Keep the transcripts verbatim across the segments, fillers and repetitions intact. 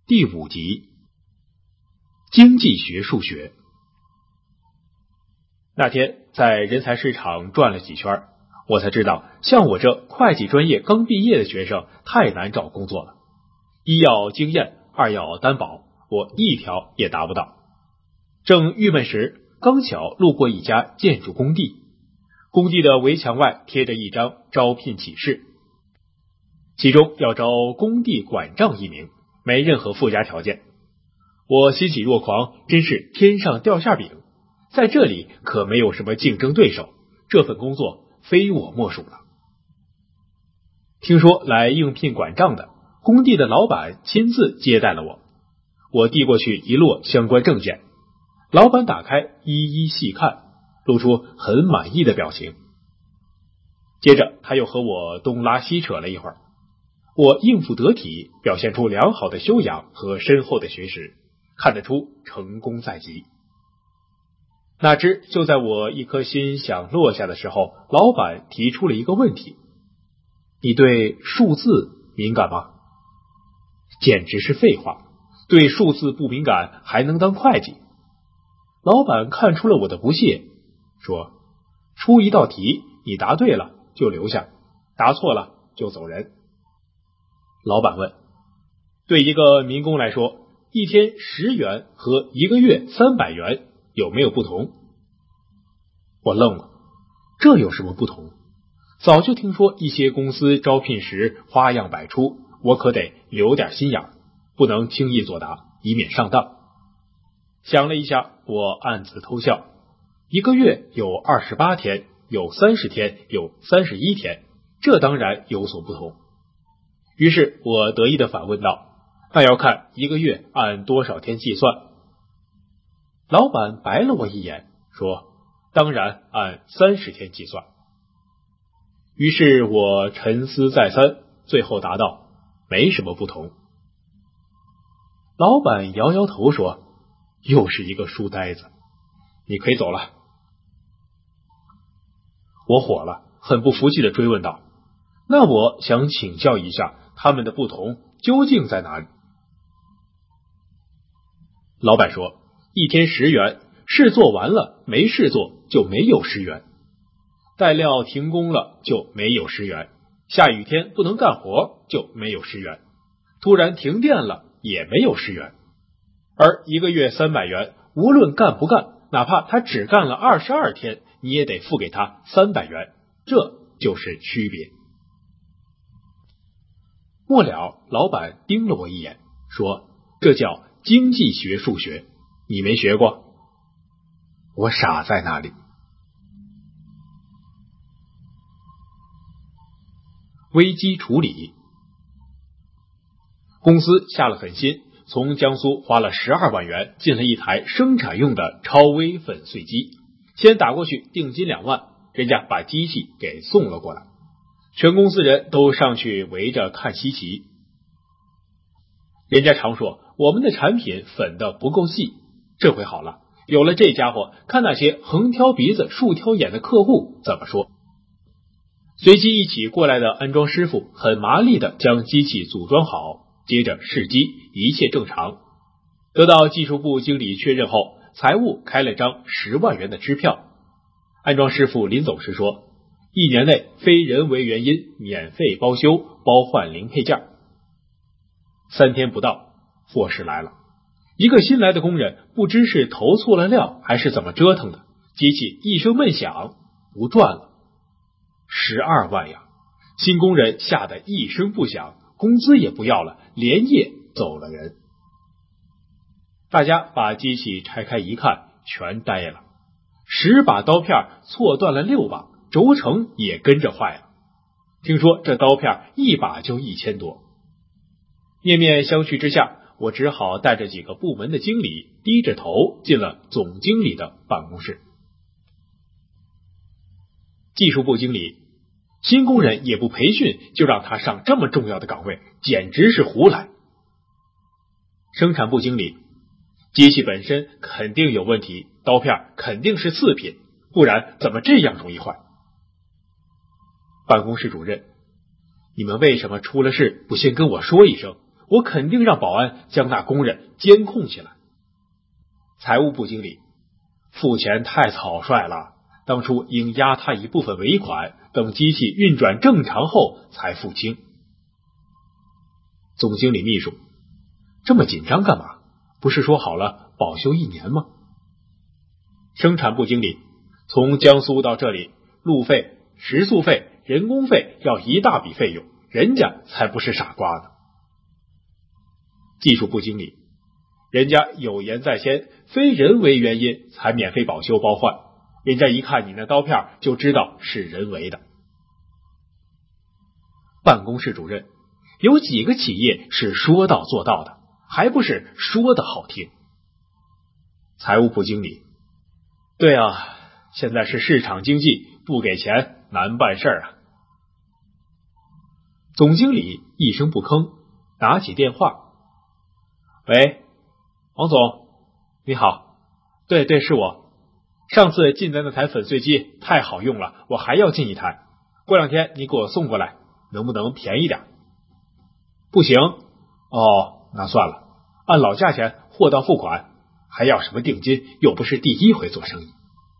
第五集，经济学数学。那天在人才市场转了几圈，我才知道像我这会计专业刚毕业的学生太难找工作了。一要经验，二要担保，我一条也达不到。正郁闷时，刚巧路过一家建筑工地，工地的围墙外贴着一张招聘启事，其中要招工地管账一名，没任何附加条件。我欣喜若狂，真是天上掉馅饼，在这里可没有什么竞争对手，这份工作非我莫属了。听说来应聘管账的，工地的老板亲自接待了我，我递过去一摞相关证件，老板打开一一细看，露出很满意的表情。接着他又和我东拉西扯了一会儿，我应付得体，表现出良好的修养和深厚的学识，看得出成功在即。哪知就在我一颗心想落下的时候，老板提出了一个问题：你对数字敏感吗？简直是废话，对数字不敏感还能当会计？老板看出了我的不屑，说：出一道题，你答对了就留下，答错了就走人。老板问：对一个民工来说，一天十元和一个月三百元有没有不同？我愣了，这有什么不同？早就听说一些公司招聘时花样百出，我可得留点心眼，不能轻易作答，以免上当。想了一下，我暗自偷笑，一个月有二十八天，有三十天，有三十一天，这当然有所不同。于是我得意地反问道：那要看一个月按多少天计算？老板白了我一眼，说：当然按三十天计算。于是我沉思再三，最后答道：没什么不同。老板摇摇头说：又是一个书呆子，你可以走了。我火了，很不服气地追问道：那我想请教一下，他们的不同究竟在哪里？老板说：一天十元，事做完了没事做就没有十元，带料停工了就没有十元，下雨天不能干活就没有十元，突然停电了也没有十元。而一个月三百元，无论干不干，哪怕他只干了二十二天，你也得付给他三百元，这就是区别。末了，老板盯了我一眼，说：这叫经济学数学，你没学过？我傻在那里。危机处理。公司下了狠心，从江苏花了十二万元进了一台生产用的超微粉碎机，先打过去定金两万，人家把机器给送了过来，全公司人都上去围着看稀奇。人家常说我们的产品粉的不够细，这回好了，有了这家伙，看那些横挑鼻子竖挑眼的客户怎么说。随即一起过来的安装师傅很麻利地将机器组装好，接着试机，一切正常。得到技术部经理确认后，财务开了张十万元的支票。安装师傅临走时说：一年内非人为原因免费包修，包换零配件。三天不到，祸事来了。一个新来的工人不知是投错了料还是怎么折腾的，机器一声闷响，不转了。十二万呀！新工人吓得一声不响，工资也不要了，连夜走了人。大家把机器拆开一看，全呆了。十把刀片错断了六把，轴承也跟着坏了。听说这刀片一把就一千多。面面相觑之下，我只好带着几个部门的经理，低着头进了总经理的办公室。技术部经理：新工人也不培训就让他上这么重要的岗位，简直是胡来。生产部经理：机器本身肯定有问题，刀片肯定是次品，不然怎么这样容易坏？办公室主任：你们为什么出了事不先跟我说一声？ 我肯定让保安将那工人监控起来。财务部经理，付钱太草率了，当初应压他一部分尾款，等机器运转正常后才付清。总经理秘书，这么紧张干嘛？不是说好了保修一年吗？生产部经理，从江苏到这里，路费、食宿费、人工费要一大笔费用，人家才不是傻瓜呢。技术部经理，人家有言在先，非人为原因才免费保修包换，人家一看你那刀片就知道是人为的。办公室主任，有几个企业是说到做到的，还不是说的好听。财务部经理，对啊，现在是市场经济，不给钱难办事啊。总经理一声不吭，拿起电话，喂，王总，你好，对对，是我。上次进的那台粉碎机太好用了，我还要进一台，过两天你给我送过来，能不能便宜点？不行。哦，那算了，按老价钱货到付款，还要什么定金？又不是第一回做生意。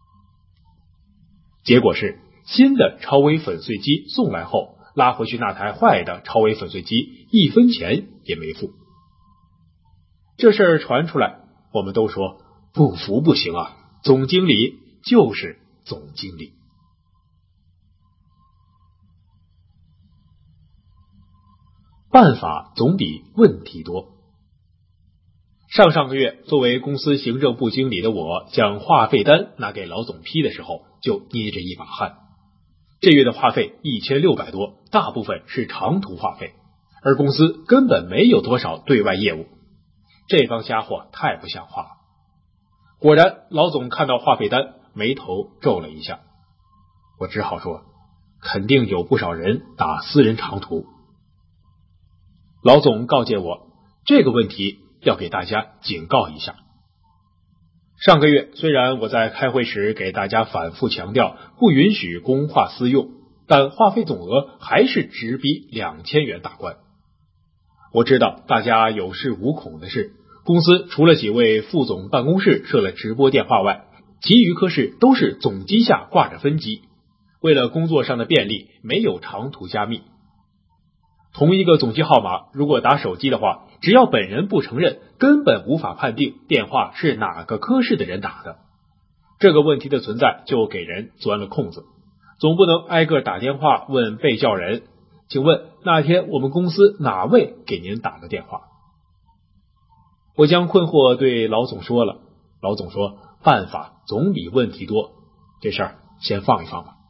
结果是新的超微粉碎机送来后，拉回去那台坏的超微粉碎机一分钱也没付。这事儿传出来，我们都说不服不行啊，总经理就是总经理。办法总比问题多。上上个月，作为公司行政部经理的我，将话费单拿给老总批的时候，就捏着一把汗。这月的话费一千六百多，大部分是长途话费，而公司根本没有多少对外业务，这帮家伙太不像话了。果然，老总看到话费单，眉头皱了一下。我只好说，肯定有不少人打私人长途。老总告诫我，这个问题要给大家警告一下。上个月虽然我在开会时给大家反复强调不允许公话私用，但话费总额还是直逼两千元大关。我知道大家有恃无恐的是，公司除了几位副总办公室设了直播电话外，其余科室都是总机下挂着分机，为了工作上的便利，没有长途加密。同一个总机号码，如果打手机的话，只要本人不承认，根本无法判定电话是哪个科室的人打的。这个问题的存在就给人钻了空子，总不能挨个打电话问被叫人，请问那天我们公司哪位给您打的电话？我将困惑对老总说了，老总说办法总比问题多，这事儿先放一放吧。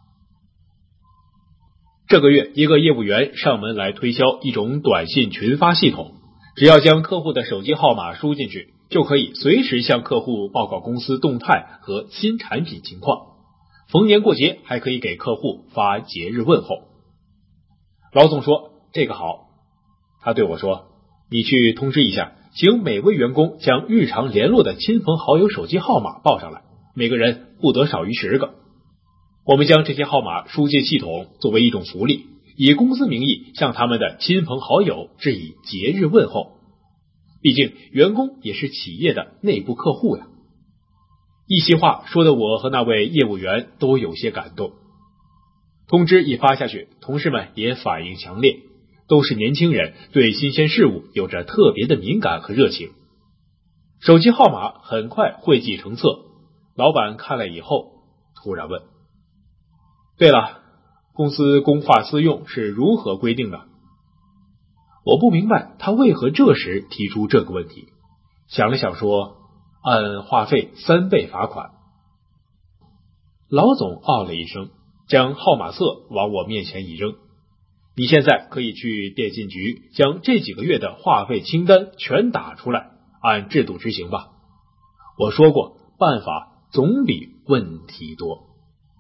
这个月，一个业务员上门来推销一种短信群发系统，只要将客户的手机号码输进去，就可以随时向客户报告公司动态和新产品情况。逢年过节还可以给客户发节日问候。老总说这个好，他对我说，你去通知一下，请每位员工将日常联络的亲朋好友手机号码报上来，每个人不得少于十个。我们将这些号码输进系统，作为一种福利，以公司名义向他们的亲朋好友致以节日问候。毕竟员工也是企业的内部客户呀。一席话说的我和那位业务员都有些感动。通知一发下去，同事们也反应强烈，都是年轻人，对新鲜事物有着特别的敏感和热情。手机号码很快汇集成册，老板看了以后突然问，对了，公司公话私用是如何规定的？我不明白他为何这时提出这个问题，想了想说，按话费三倍罚款。老总哦了一声，将号码册往我面前一扔，你现在可以去电信局将这几个月的话费清单全打出来，按制度执行吧。我说过，办法总比问题多。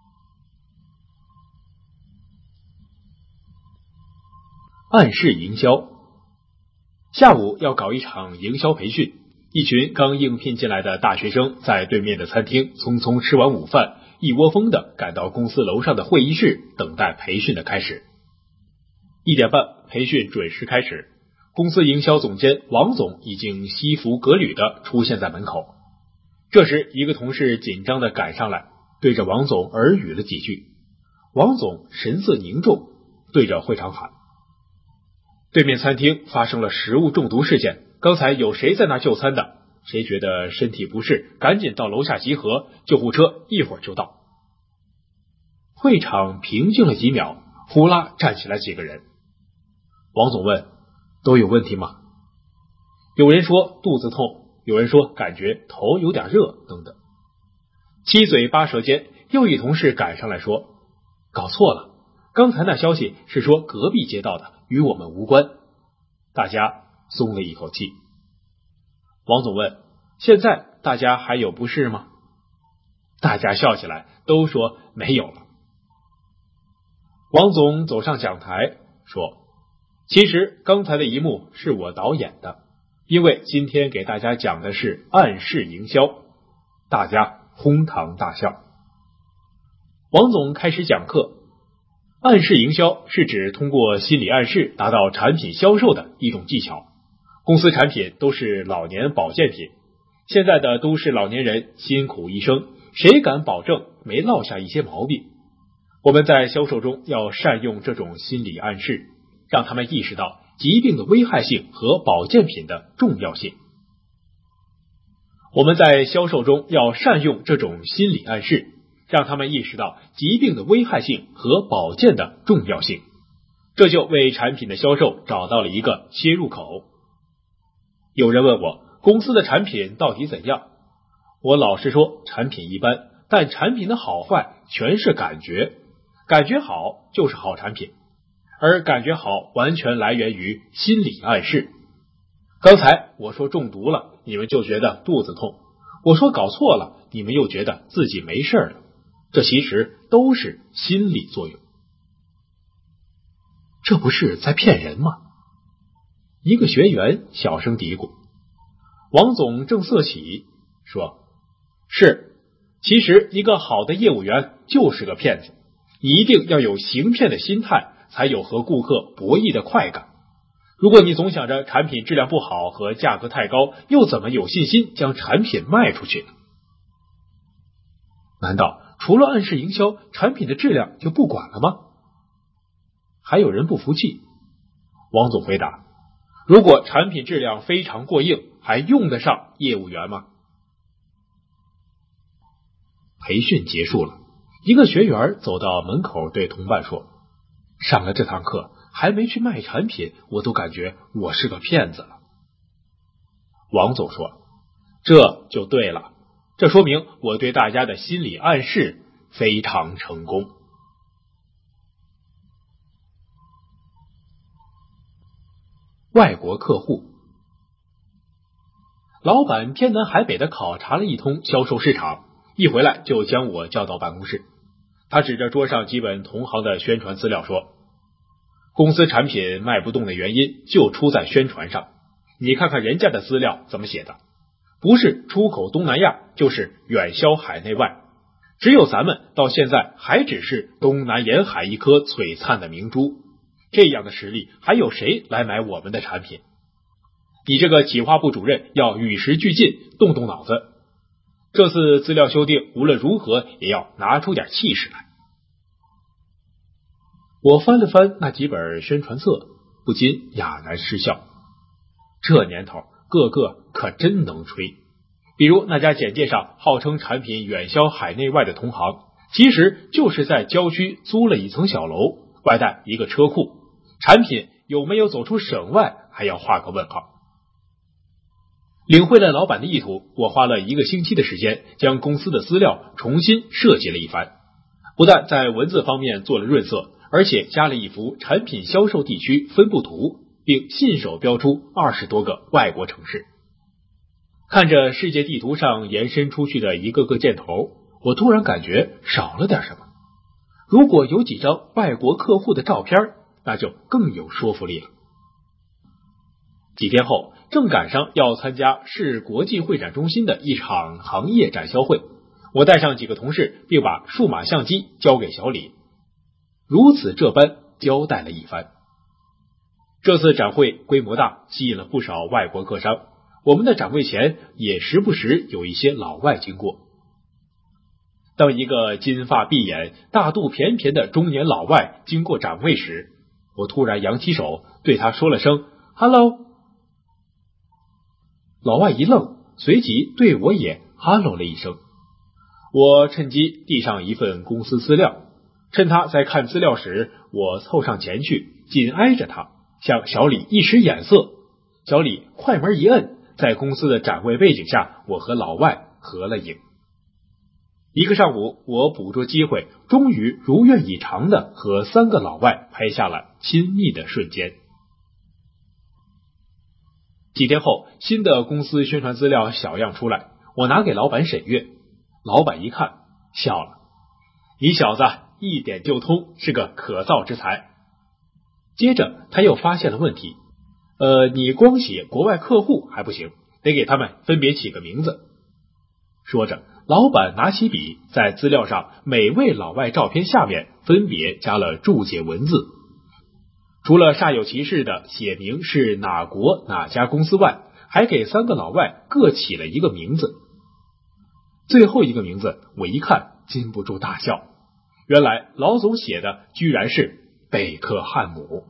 暗示营销，下午要搞一场营销培训，一群刚应聘进来的大学生在对面的餐厅匆匆吃完午饭，一窝蜂的赶到公司楼上的会议室，等待培训的开始。一点半，培训准时开始。 公司营销总监王总已经西服革履地出现在门口。这时，一个同事紧张地赶上来，对着王总耳语了几句。王总神色凝重，对着会场喊：对面餐厅发生了食物中毒事件，刚才有谁在那就餐的？谁觉得身体不适，赶紧到楼下集合，救护车一会儿就到。会场平静了几秒，呼啦站起来几个人。王总问：都有问题吗？有人说肚子痛，有人说感觉头有点热，等等。七嘴八舌间，又一同事赶上来说：搞错了，刚才那消息是说隔壁街道的，与我们无关。大家松了一口气。王总问：现在大家还有不适吗？大家笑起来，都说没有了。王总走上讲台说：其实刚才的一幕是我导演的，因为今天给大家讲的是暗示营销。大家哄堂大笑。王总开始讲课。暗示营销是指通过心理暗示达到产品销售的一种技巧。公司产品都是老年保健品，现在的都市老年人辛苦一生，谁敢保证没落下一些毛病？我们在销售中要善用这种心理暗示，让他们意识到疾病的危害性和保健品的重要性。我们在销售中要善用这种心理暗示，让他们意识到疾病的危害性和保健的重要性，这就为产品的销售找到了一个切入口。有人问我，公司的产品到底怎样？我老实说，产品一般，但产品的好坏全是感觉，感觉好就是好产品，而感觉好完全来源于心理暗示。刚才我说中毒了，你们就觉得肚子痛；我说搞错了，你们又觉得自己没事了。这其实都是心理作用。这不是在骗人吗？一个学员小声嘀咕。王总正色起说：是，其实一个好的业务员就是个骗子，你一定要有行骗的心态，才有和顾客博弈的快感。如果你总想着产品质量不好和价格太高，又怎么有信心将产品卖出去呢？难道除了暗示营销，产品的质量就不管了吗？还有人不服气。王总回答：如果产品质量非常过硬，还用得上业务员吗？培训结束了，一个学员走到门口对同伴说：上了这堂课，还没去卖产品，我都感觉我是个骗子了。王总说：这就对了，这说明我对大家的心理暗示非常成功。外国客户。老板天南海北的考察了一通销售市场，一回来就将我叫到办公室。他指着桌上几本同行的宣传资料说：公司产品卖不动的原因就出在宣传上，你看看人家的资料怎么写的，不是出口东南亚，就是远销海内外，只有咱们到现在还只是东南沿海一颗璀璨的明珠，这样的实力还有谁来买我们的产品？你这个企划部主任要与时俱进，动动脑子。这次资料修订无论如何也要拿出点气势来。我翻了翻那几本宣传册，不禁哑然失笑。这年头个个可真能吹，比如那家简介上号称产品远销海内外的同行，其实就是在郊区租了一层小楼，外带一个车库，产品有没有走出省外还要画个问号。领会了老板的意图，我花了一个星期的时间将公司的资料重新设计了一番，不但在文字方面做了润色，而且加了一幅产品销售地区分布图，并信手标出二十多个外国城市。看着世界地图上延伸出去的一个个箭头，我突然感觉少了点什么。如果有几张外国客户的照片，那就更有说服力了。几天后，正赶上要参加市国际会展中心的一场行业展销会，我带上几个同事，并把数码相机交给小李，如此这般交代了一番。 这次展会规模大，吸引了不少外国客商，我们的展会前也时不时有一些老外经过。当一个金发碧眼、大肚便便的中年老外经过展位时，我突然扬起手对他说了声 Hello。 老外一愣，随即对我也 Hello 了一声。我趁机递上一份公司资料，趁他在看资料时，我凑上前去，紧挨着他，向小李一使眼色。小李快门一摁，在公司的展位背景下，我和老外合了影。一个上午，我捕捉机会，终于如愿以偿的和三个老外拍下了亲密的瞬间。几天后，新的公司宣传资料小样出来，我拿给老板审阅。老板一看笑了，你小子一点就通，是个可造之才。接着他又发现了问题，呃，你光写国外客户还不行，得给他们分别起个名字。说着，老板拿起笔，在资料上每位老外照片下面分别加了注解文字，除了煞有其事的写明是哪国哪家公司外，还给三个老外各起了一个名字。最后一个名字我一看禁不住大笑，原来老总写的居然是贝克汉姆。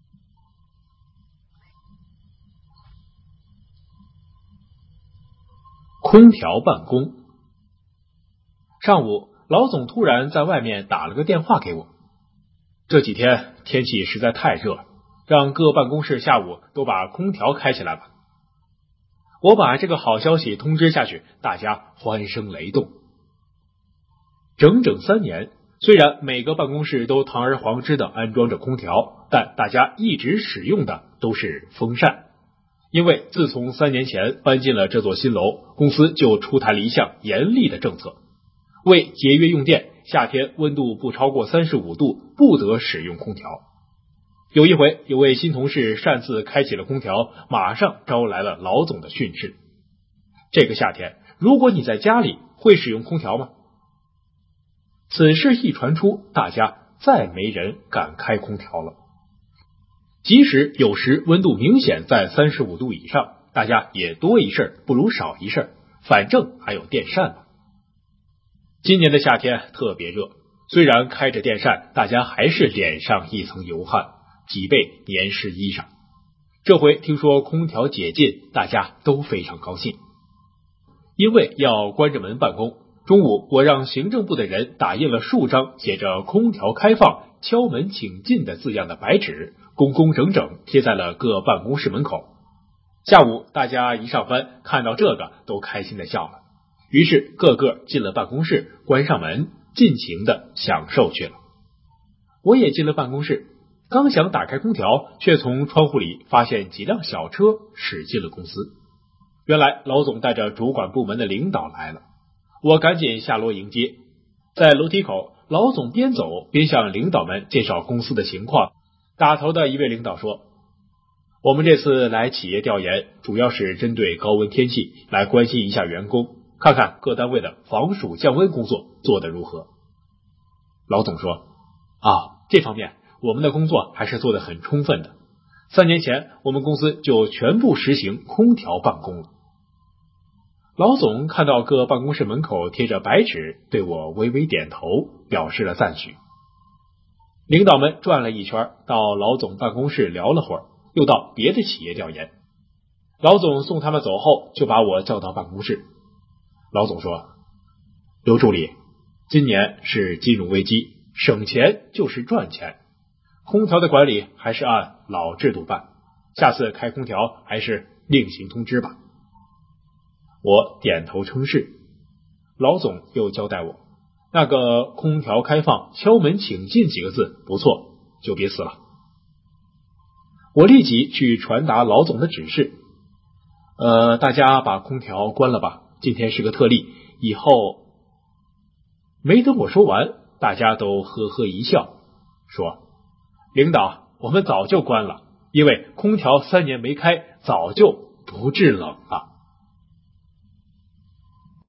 空调办公。上午，老总突然在外面打了个电话给我，这几天天气实在太热了，让各办公室下午都把空调开起来吧。我把这个好消息通知下去，大家欢声雷动。整整三年，虽然每个办公室都堂而皇之的安装着空调，但大家一直使用的都是风扇。因为自从三年前搬进了这座新楼，公司就出台了一项严厉的政策，为节约用电，夏天温度不超过三十五度不得使用空调。有一回，有位新同事擅自开启了空调，马上招来了老总的训斥。这个夏天，如果你在家里，会使用空调吗？此事一传出，大家再没人敢开空调了。即使有时温度明显在三十五度以上，大家也多一事不如少一事，反正还有电扇嘛。今年的夏天特别热，虽然开着电扇，大家还是脸上一层油汗，脊背黏湿衣裳。这回听说空调解禁，大家都非常高兴。因为要关着门办公，中午我让行政部的人打印了数张写着空调开放敲门请进的字样的白纸，工工整整贴在了各办公室门口。下午大家一上班看到这个都开心的笑了，于是个个进了办公室，关上门，尽情的享受去了。我也进了办公室，刚想打开空调，却从窗户里发现几辆小车驶进了公司。原来老总带着主管部门的领导来了，我赶紧下楼迎接。在楼梯口，老总边走边向领导们介绍公司的情况。打头的一位领导说，我们这次来企业调研，主要是针对高温天气来关心一下员工，看看各单位的防暑降温工作做得如何。老总说，啊，这方面我们的工作还是做得很充分的。三年前我们公司就全部实行空调办公了。老总看到各办公室门口贴着白纸，对我微微点头，表示了赞许。领导们转了一圈，到老总办公室聊了会儿，又到别的企业调研。老总送他们走后，就把我叫到办公室。老总说，刘助理，今年是金融危机，省钱就是赚钱，空调的管理还是按老制度办，下次开空调还是另行通知吧。我点头称是。老总又交代我，那个空调开放敲门请进几个字不错，就别死了。我立即去传达老总的指示，呃，大家把空调关了吧，今天是个特例，以后。没等我说完，大家都呵呵一笑，说，领导，我们早就关了，因为空调三年没开，早就不制冷了。